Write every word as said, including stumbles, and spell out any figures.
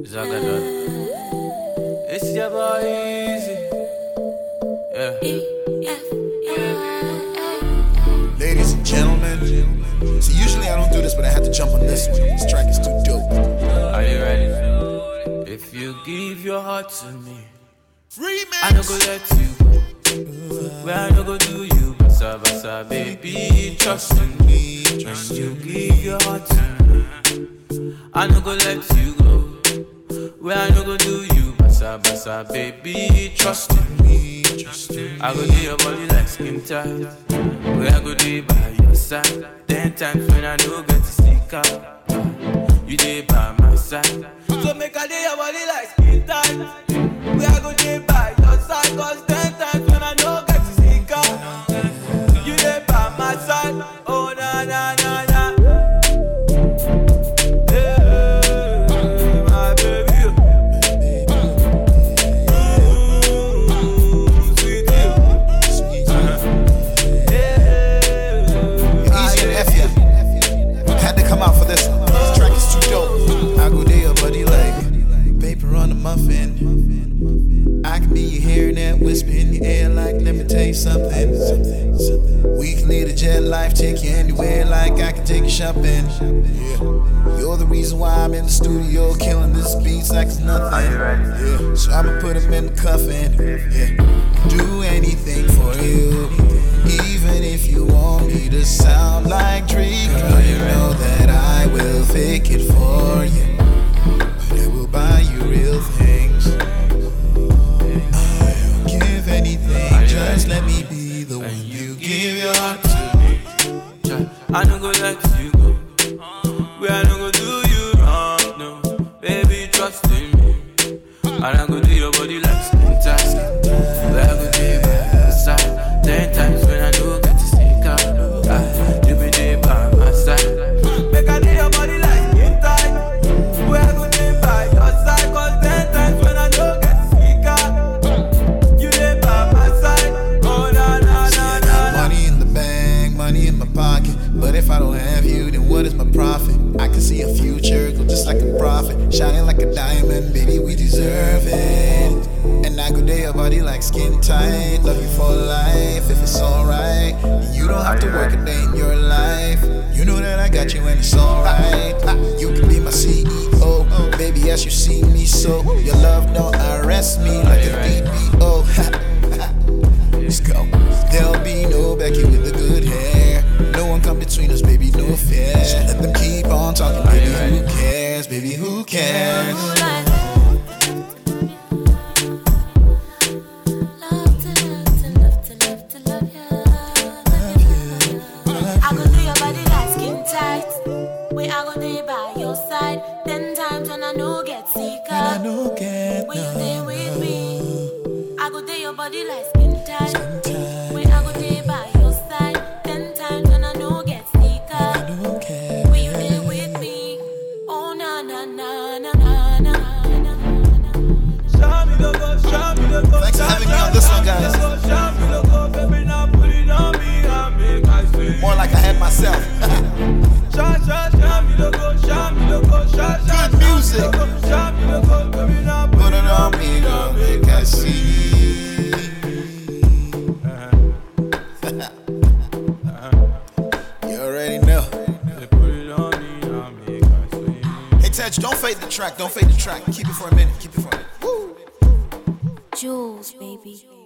Zagadot. It's your boy Easy. Yeah. Ladies and gentlemen, so usually I don't do this, but I had to jump on this one. This track is too dope. Are you ready? If you give your heart to me, Remix. I no go let you go. Where I no go do you, basa basa, baby, trust in me. When you give your heart to me, I no go let you go. Where I no go do you, basa basa, baby, trust in me. I go do your body like skin tight. Where I go do by your side. Ten times when I no get to stick out, you dey by my side. So make I do your body like skin tight. Where I go do by your side. Cause ten times when I no get to stick out, you dey by my side. Oh na na na na. Muffin. I can be your hair net, whisper in your ear like, let me tell you something. We can lead a jet life, take you anywhere like I can take you shopping. Yeah. You're the reason why I'm in the studio, killing this beats like it's nothing. Are you ready? Yeah. So I'ma put him in the coffin. Yeah. Do anything for you, even if you want me to sound like Drake. Girl, you know that I will fake it for you. I will buy you real things. I'll give anything. Just let me be the one you give your heart to me. I no go let you go. Where I no go do you wrong, no. Baby, trust in me. And I go do your body like skin tight. Where I go do by your side. Ten times when I no get to stick out, you be there by my side. Make I do your body like skin tight. Where I go by your side, cause ten times when I don't get to speak out, you there by my side. Oh na na na na. Money in the bank, money in my pocket, but if I don't have you, then what is my profit? I can see a future, go just like a prophet, shining like a diamond, baby, we deserve it. And I go day your body like skin tight, love you for life, if it's alright. You don't have to work a day in your life. You know that I got you and it's alright. You can be my C E O, baby, as you see me so. Your love don't arrest me like a D P O. Let's go. There'll be no Becky with the good hair. No one come between us, baby, no fear. So let them keep on talking, baby, who cares? Baby, who cares? I go there by your side. Ten times when I no get sick up. When you there with me, I go there your body like skin tight. When I go there by your side. Ten times when I no get sick up. When you there with me, oh na na na na na na. Show me the go, show me the go. Thanks for having me on this one, guys. More like I had myself. Good music. Put it on me, girl, make I see. You already know. Hey, Tej, don't fade the track, don't fade the track. Keep it for a minute, keep it for a minute. Woo. Jules, baby.